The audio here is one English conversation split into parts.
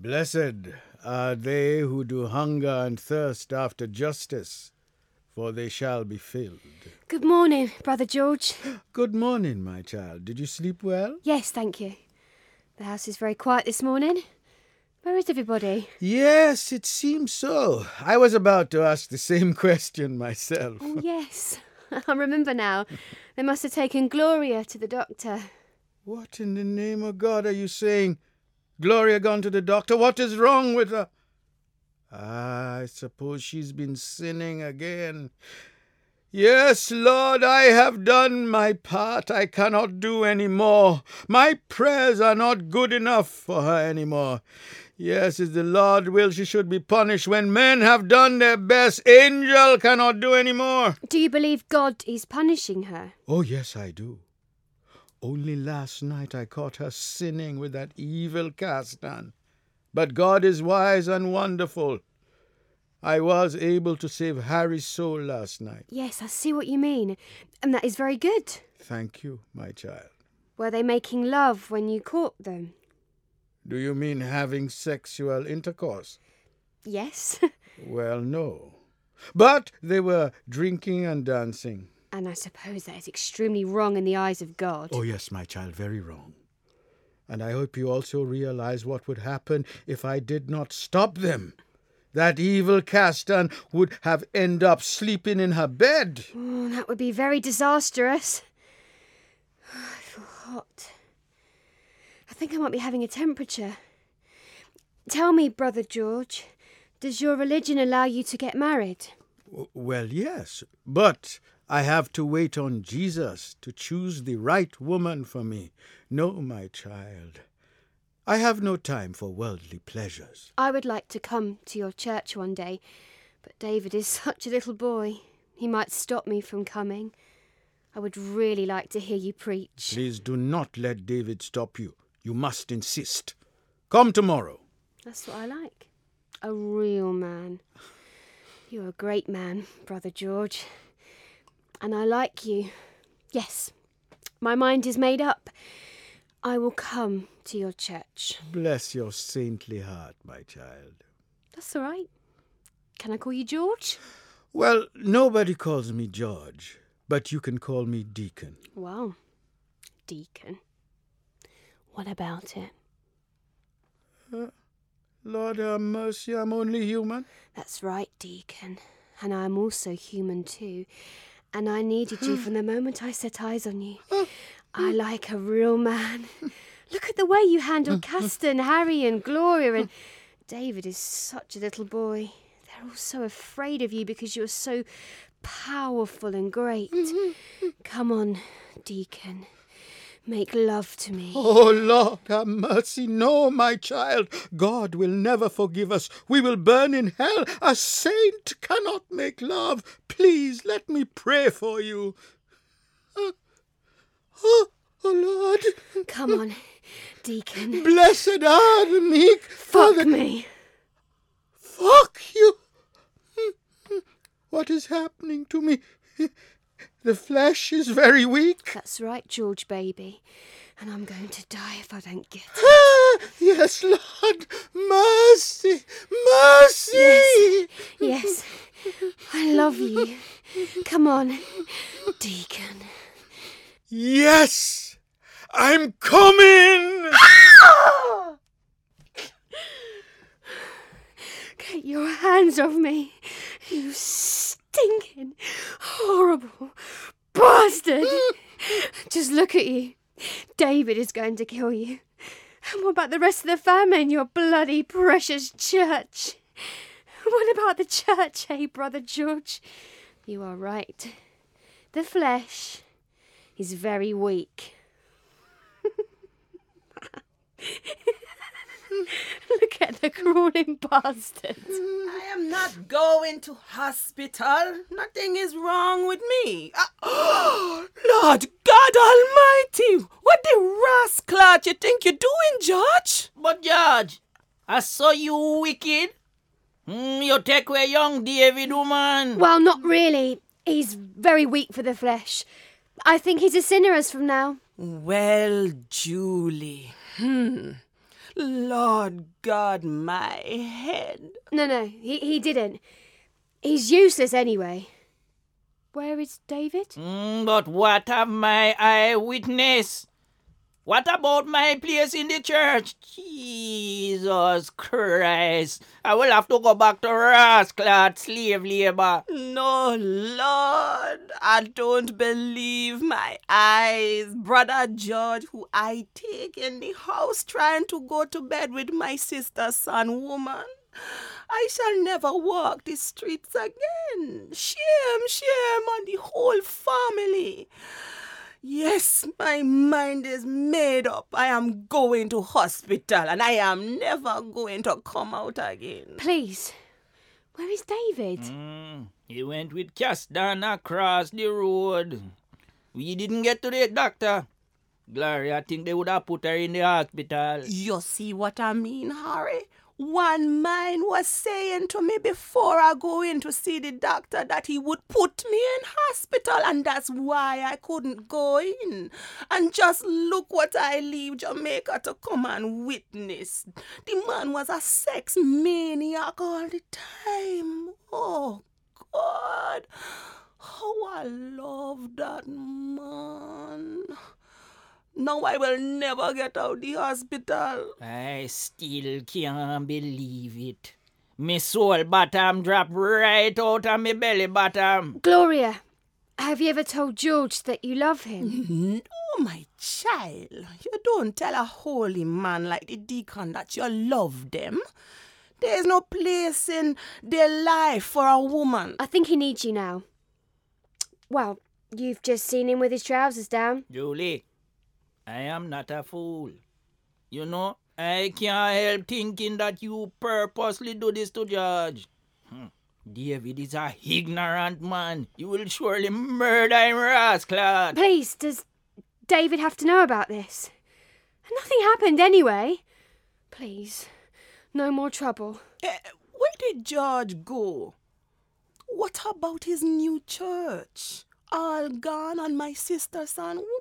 Blessed are they who do hunger and thirst after justice, for they shall be filled. Good morning, Brother George. Good morning, my child. Did you sleep well? Yes, thank you. The house is very quiet this morning. Where is everybody? Yes, it seems so. I was about to ask the same question myself. Oh, yes. I remember now. They must have taken Gloria to the doctor. What in the name of God are you saying? Gloria gone to the doctor? What is wrong with her? I suppose she's been sinning again. Yes, Lord, I have done my part. I cannot do any more. My prayers are not good enough for her any more. Yes, if the Lord will, she should be punished when men have done their best. Angel cannot do any more. Do you believe God is punishing her? Oh, yes, I do. Only last night I caught her sinning with that evil Castan. But God is wise and wonderful. I was able to save Harry's soul last night. Yes, I see what you mean. And that is very good. Thank you, my child. Were they making love when you caught them? Do you mean having sexual intercourse? Yes. Well, no. But they were drinking and dancing. And I suppose that is extremely wrong in the eyes of God. Oh, yes, my child, very wrong. And I hope you also realize what would happen if I did not stop them. That evil Castan would have ended up sleeping in her bed. Oh, that would be very disastrous. I feel hot. I think I might be having a temperature. Tell me, Brother George, does your religion allow you to get married? Well, yes, but I have to wait on Jesus to choose the right woman for me. No, my child, I have no time for worldly pleasures. I would like to come to your church one day, but David is such a little boy. He might stop me from coming. I would really like to hear you preach. Please do not let David stop you. You must insist. Come tomorrow. That's what I like. A real man. You're a great man, Brother George. And I like you. Yes, my mind is made up. I will come to your church. Bless your saintly heart, my child. That's all right. Can I call you George? Well, nobody calls me George, but you can call me Deacon. Well, Deacon. What about it? Lord have mercy, I'm only human. That's right, Deacon. And I'm also human too. And I needed you from the moment I set eyes on you. I like a real man. Look at the way you handle Castan, Harry and Gloria, and David is such a little boy. They're all so afraid of you because you're so powerful and great. Come on, Deacon. Make love to me. Oh, Lord, have mercy. No, my child. God will never forgive us. We will burn in hell. A saint cannot make love. Please, let me pray for you. Oh, Lord. Come on, Deacon. Blessed are the meek. Fuck me. Fuck you. What is happening to me? The flesh is very weak. That's right, George, baby. And I'm going to die if I don't get it. Yes, Lord. Mercy. Mercy. Yes. I love you. Come on, Deacon. Yes. I'm coming. Get your hands off me, you stinking, horrible bastard. Just look at you. David is going to kill you. And what about the rest of the family in your bloody precious church? What about the church, eh, Brother George? You are right. The flesh is very weak. Look at the crawling bastards. I am not going to hospital. Nothing is wrong with me. Lord God Almighty! What the rascal you think you're doing, George? But George, I saw you wicked. You take away young David, woman. Well, not really. He's very weak for the flesh. I think he's a sinner as from now. Well, Julie. Lord God, my head. No, he didn't. He's useless anyway. Where is David? But what of my eyewitness? What about my place in the church? Jesus Christ. I will have to go back to rascal slave labor. No, Lord, I don't believe my eyes. Brother George, who I take in the house trying to go to bed with my sister's son woman. I shall never walk the streets again. Shame on the whole family. Yes, my mind is made up. I am going to hospital and I am never going to come out again. Please, where is David? He went with Castan across the road. We didn't get to the doctor. Gloria, I think they would have put her in the hospital. You see what I mean, Harry? One man was saying to me before I go in to see the doctor that he would put me in hospital, and that's why I couldn't go in. And just look what I leave Jamaica to come and witness. The man was a sex maniac all the time. Oh, God. How I love that man. Now I will never get out the hospital. I still can't believe it. Me soul bottom dropped right out of me belly bottom. Gloria, have you ever told George that you love him? No, my child. You don't tell a holy man like the deacon that you love them. There's no place in their life for a woman. I think he needs you now. Well, you've just seen him with his trousers down. Julie, I am not a fool. You know, I can't help thinking that you purposely do this to George. David is a ignorant man. You will surely murder him, rascal. Please, does David have to know about this? Nothing happened anyway. Please, no more trouble. Where did George go? What about his new church? All gone on my sister's son woman?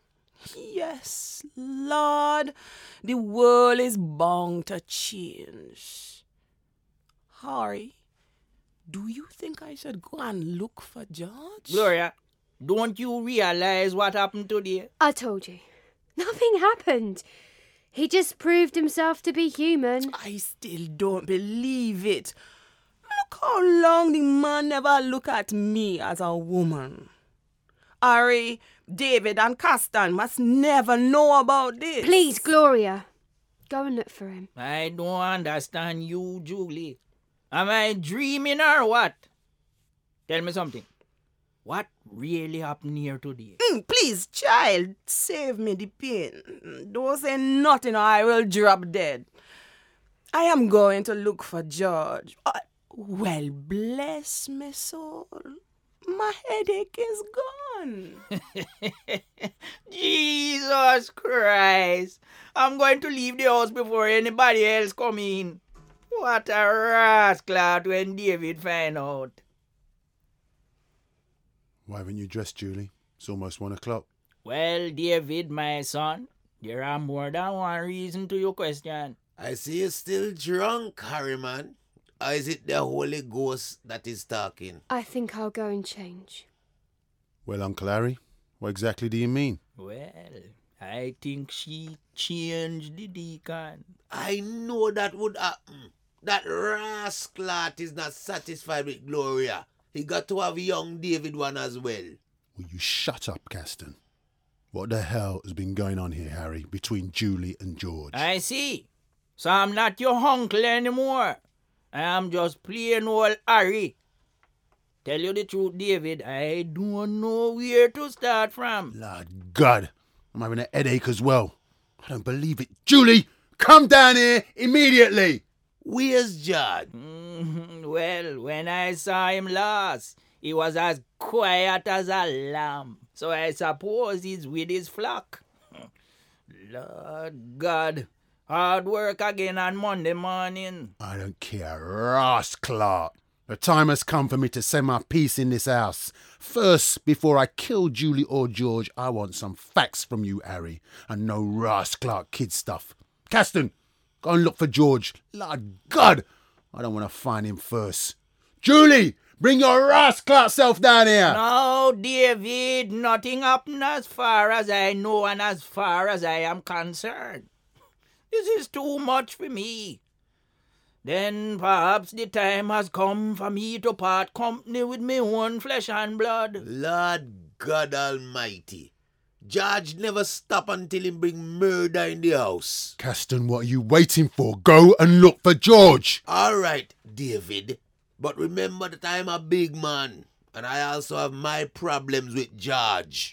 Yes, Lord, the world is bound to change. Harry, do you think I should go and look for George? Gloria, don't you realize what happened today? I told you. Nothing happened. He just proved himself to be human. I still don't believe it. Look how long the man never looked at me as a woman. Harry, David and Castan must never know about this. Please, Gloria, go and look for him. I don't understand you, Julie. Am I dreaming or what? Tell me something. What really happened here today? Please, child, save me the pain. Don't say nothing or I will drop dead. I am going to look for George. Well, bless my soul. My headache is gone. Jesus Christ. I'm going to leave the house before anybody else come in. What a rascal when David find out. Why haven't you dressed, Julie? It's almost 1 o'clock. Well, David, my son, there are more than one reason to your question. I see you still drunk, Harriman. Or is it the Holy Ghost that is talking? I think I'll go and change. Well, Uncle Harry, what exactly do you mean? Well, I think she changed the deacon. I know that would happen. That rascal is not satisfied with Gloria. He got to have young David one as well. Will you shut up, Castan? What the hell has been going on here, Harry, between Julie and George? I see. So I'm not your uncle anymore. I am just plain old Harry. Tell you the truth, David, I don't know where to start from. Lord God, I'm having a headache as well. I don't believe it. Julie, come down here immediately. Where's George? Well, when I saw him last, he was as quiet as a lamb. So I suppose he's with his flock. Lord God, hard work again on Monday morning. I don't care, rascal. The time has come for me to say my piece in this house. First, before I kill Julie or George, I want some facts from you, Harry, and no rascal kid stuff. Castan, Go and look for George. Lord God, I don't want to find him first. Julie, bring your rascal self down here. No, David, nothing happened as far as I know and as far as I am concerned. This is too much for me. Then perhaps the time has come for me to part company with me own flesh and blood. Lord God Almighty. George never stop until him bring murder in the house. Caston, what are you waiting for? Go and look for George. All right, David. But remember that I'm a big man. And I also have my problems with George.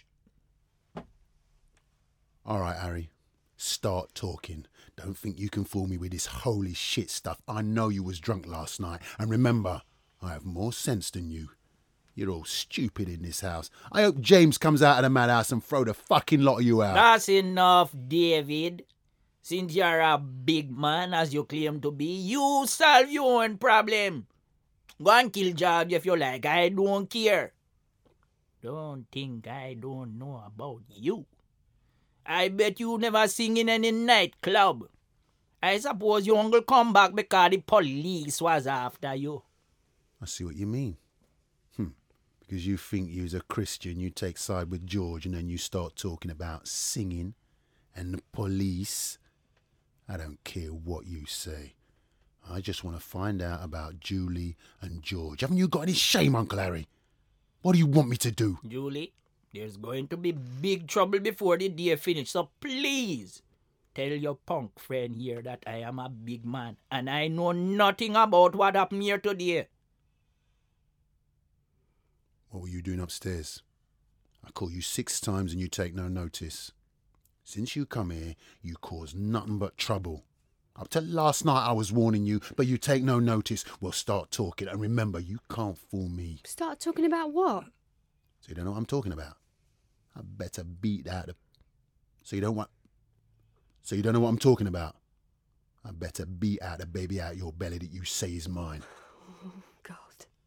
All right, Harry. Start talking. Don't think you can fool me with this holy shit stuff. I know you was drunk last night. And remember, I have more sense than you. You're all stupid in this house. I hope James comes out of the madhouse and throw the fucking lot of you out. That's enough, David. Since you're a big man, as you claim to be, you solve your own problem. Go and kill George if you like. I don't care. Don't think I don't know about you. I bet you never sing in any nightclub. I suppose your uncle come back because the police was after you. I see what you mean. Because you think you's a Christian, you take side with George and then you start talking about singing and the police. I don't care what you say. I just want to find out about Julie and George. Haven't you got any shame, Uncle Harry? What do you want me to do? Julie, there's going to be big trouble before the day finish, so please tell your punk friend here that I am a big man and I know nothing about what happened here today. What were you doing upstairs? I call you 6 times and you take no notice. Since you come here, you cause nothing but trouble. Up to last night I was warning you, but you take no notice. We'll start talking, and remember, you can't fool me. Start talking about what? So you don't know what I'm talking about? I better beat out the... So you don't know what I'm talking about? I better beat out the baby out your belly that you say is mine. Oh, God.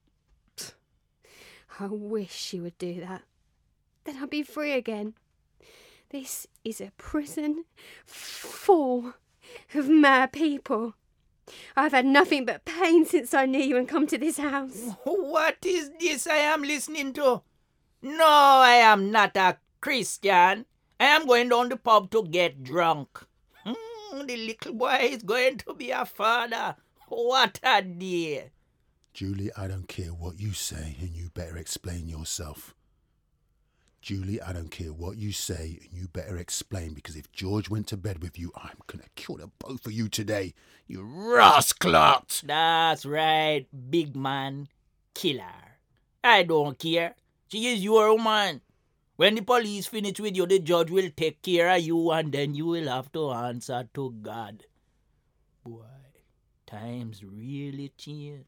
I wish she would do that. Then I'd be free again. This is a prison full of mad people. I've had nothing but pain since I knew you and come to this house. What is this I am listening to? No, I am not a Christian. I am going down the pub to get drunk. The little boy is going to be a father. What a day. Julie, I don't care what you say, and you better explain yourself. Julie, I don't care what you say, and you better explain, because if George went to bed with you, I'm going to kill the both of you today, you rascal! That's right, big man. Killer. I don't care. She is your woman. When the police finish with you, the judge will take care of you, and then you will have to answer to God. Boy, times really change.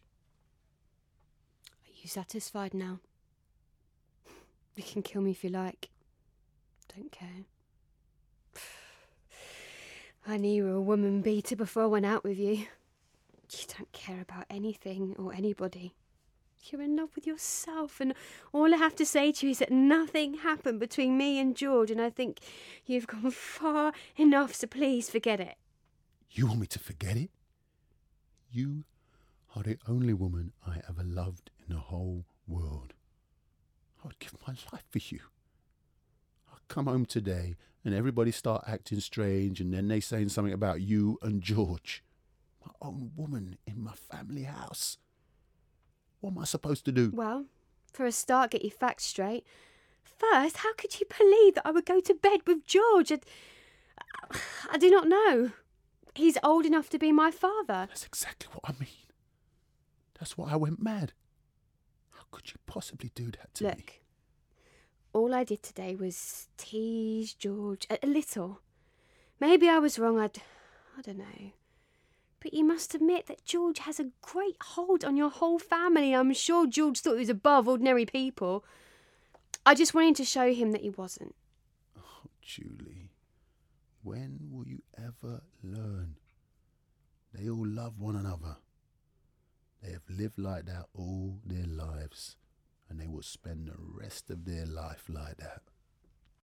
Are you satisfied now? You can kill me if you like. Don't care. I knew you were a woman beater before I went out with you. You don't care about anything or anybody. You're in love with yourself, and all I have to say to you is that nothing happened between me and George, and I think you've gone far enough, so please forget it. You want me to forget it? You are the only woman I ever loved in the whole world. I would give my life for you. I come home today and everybody start acting strange, and then they saying something about you and George. My own woman in my family house. What am I supposed to do? Well, for a start, get your facts straight. First, how could you believe that I would go to bed with George? I do not know. He's old enough to be my father. That's exactly what I mean. That's why I went mad. How could you possibly do that to me? Look, all I did today was tease George a little. Maybe I was wrong, I don't know. But you must admit that George has a great hold on your whole family. I'm sure George thought he was above ordinary people. I just wanted to show him that he wasn't. Oh, Julie, when will you ever learn? They all love one another. They have lived like that all their lives, and they will spend the rest of their life like that.